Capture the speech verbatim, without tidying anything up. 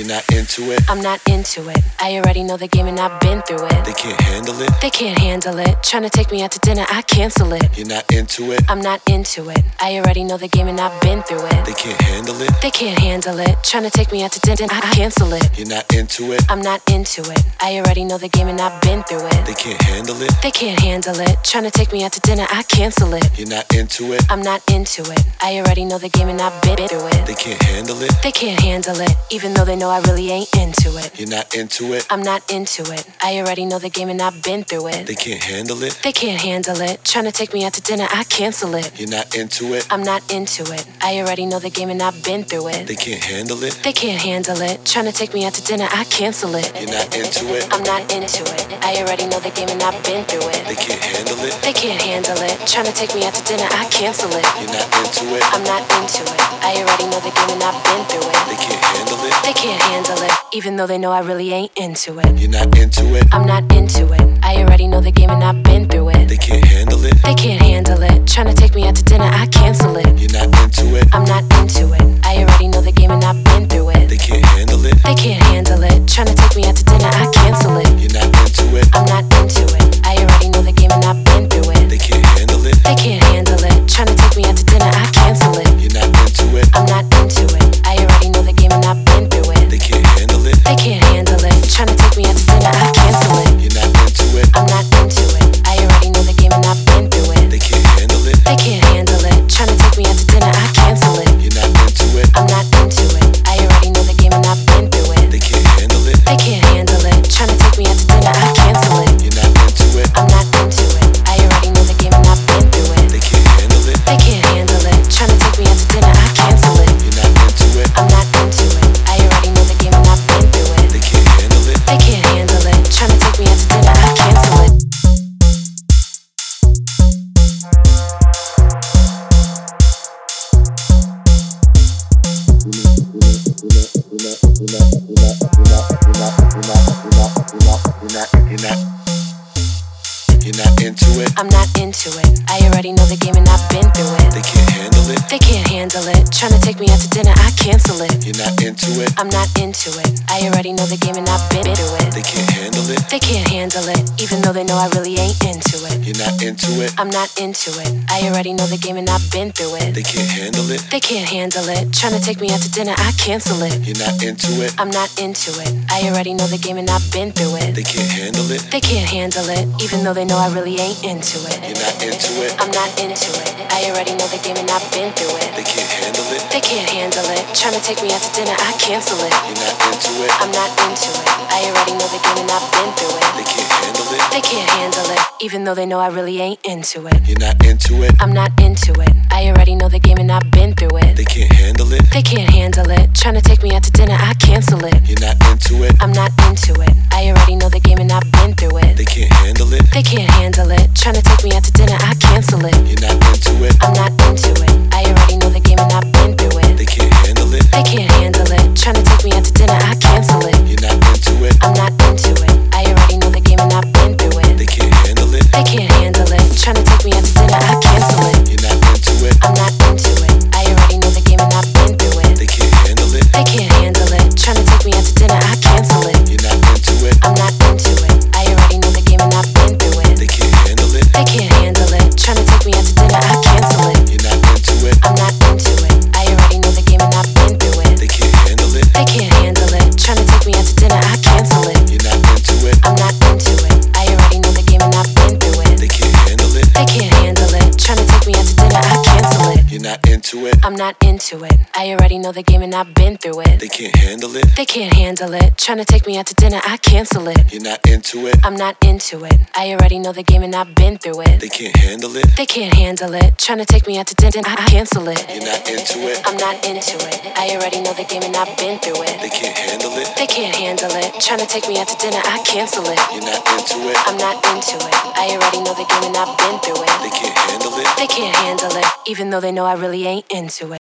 You're not into it. I'm not into it. I already know the game and I've been through it. They can't handle it. They can't handle it. Tryna take me out to dinner, I cancel it. You're not into it. I'm not into it. I already know the game and I've been through it. They can't handle it. They can't handle it. Tryna take me out to dinner, I cancel it. You're not into it. I'm not into it. I already know the game and I've been through it. They can't handle it. They can't handle it. Tryna take me out to dinner, I cancel it. You're not into it. I'm not into it. I already know the game and I've been through it. They can't handle it. They can't handle it. Even though they know I really ain't into it. You're not into it. I'm not into it. I already know the game and I've been through it. They can't handle it. They can't handle it. Tryna take me out to dinner, I cancel it. You're not into it. I'm not into it. I already know the game and I've been through it. They can't handle it. They can't handle it. Tryna take me out to dinner, I cancel it. You're not into it. I'm not into it. I already know the game and I've been through it. They can't handle it. They can't handle it. Tryna take me out to dinner, I cancel it. You're not into it. I'm not into it. I already know the game and I've been through it. They can't handle it. They can't handle it. Even though they know I really ain't into it. You're not into it. I'm not into it. I already know the game and I've been through it. They can't handle it. They can't handle it. Tryna take me out to dinner, I cancel it. You're not into it. I'm not into it. I already know the game and I've been through it. They can't handle it. They can't handle it. Tryna take me out to dinner, I cancel it. You're not into it. I'm not into it. I already know the game and I've been through it. They can't handle it. They can't handle it. Tryna take me out to dinner, I cancel it. You're not into it. I'm not into it. I already know the game and I've been through it. They can't handle it. They can't handle it. Tryna take me out to dinner, I cancel it. You're not into it. I'm not into it. I already know the game and I've been through it. They can't handle it. They can't handle it. Tryna take me out to dinner, I cancel it. You're not into it. I'm not into it. I already know the game and I've been through it. They can't handle it. They can't handle it. Tryna take me out to dinner, I cancel it. You're not into it. I'm not into it. I already know the game and I've been through it. They can't handle it. They can't handle it. Tryna take me out to dinner, I cancel it. You're not into it. I'm not into it. I already know the game and I've been through it. They can't handle it. They can't handle it. Tryna take me out to dinner, I cancel it. You're not. You're not into it. I'm not into it. I already know the game and I've been through it. They can't handle it. They can't handle it. Tryna take me out to dinner, I cancel it. You're not into it. I'm not into it. I already know the game and I've been through it. They can't handle it. They can't handle it. Even though they know I really ain't into it. You're not into it. I'm not into it. I already know the game and I've been through it. They can't handle it. They can't handle it. Tryna take me out to dinner, I cancel it. You're not into it. I'm not into it. I already know the game and I've been through it. They can't handle it. They can't handle it. Even though they know I really ain't into it. You're not into it. I'm not into it. I already know the game and I've been through it. They can't handle it. They can't handle it. Tryna take me out to dinner, I cancel it. You're not into it. I'm not into it. I already know the game and I've been through it. They can't handle it. They can't handle it. Even though they know I really ain't into it. You're not into it. I'm not into it. I already know the game and I've been through it. They can't handle it. They can't handle it. Tryna take me out to dinner, I cancel it. You're not into it. I'm not into it. I already know the game and I've been through it. They can't handle it. They can't handle it. Tryna take me out to dinner, I cancel it. You're not into it. I'm not into it. I already know the game and I've been through it. They can't handle it. They can't handle it. Tryna take me out to dinner, I cancel it. You're not into it. I'm not into it. I already know the game and I've been through it. They can't handle it. They can't handle it. Tryna take me out to dinner, I cancel it. You're not into it. I'm not into it. I already know the game and I've been through it. They can't handle it. They can't handle it. Tryna take me out to dinner, I cancel it. You're not into it. I'm not into it. I already know the game and I've been through it. They can't handle it. They can't handle it. Tryna take me out to dinner, I cancel it. You're not into it. I'm not into it. I already know the game and I've been through it. They can't handle it. They can't handle it. Tryna take me out to dinner, I cancel it. You're not into it. I'm not into it. I already know the game and I've been through it. They can't handle it. They can't handle it. Tryna take me out to dinner, I cancel it. You're not into it. I'm not into it. I already know the game and I've been through it. They can't handle it. They can't handle it. Tryna take me out to dinner, I cancel it. You're not into it. I'm not into it. I already know the game and I've been through it. They can't handle it. They can't handle it. Tryna take me out to dinner, I cancel it. You're not into it. I'm not into it. I already know the game and I've been through it. They can't handle it. They can't handle it. Tryna take me out to dinner, I cancel it. You're not into it. I'm not into it. I already know the game and I've been through it. They can't handle it. They can't handle it. Even though they know I really ain't into it.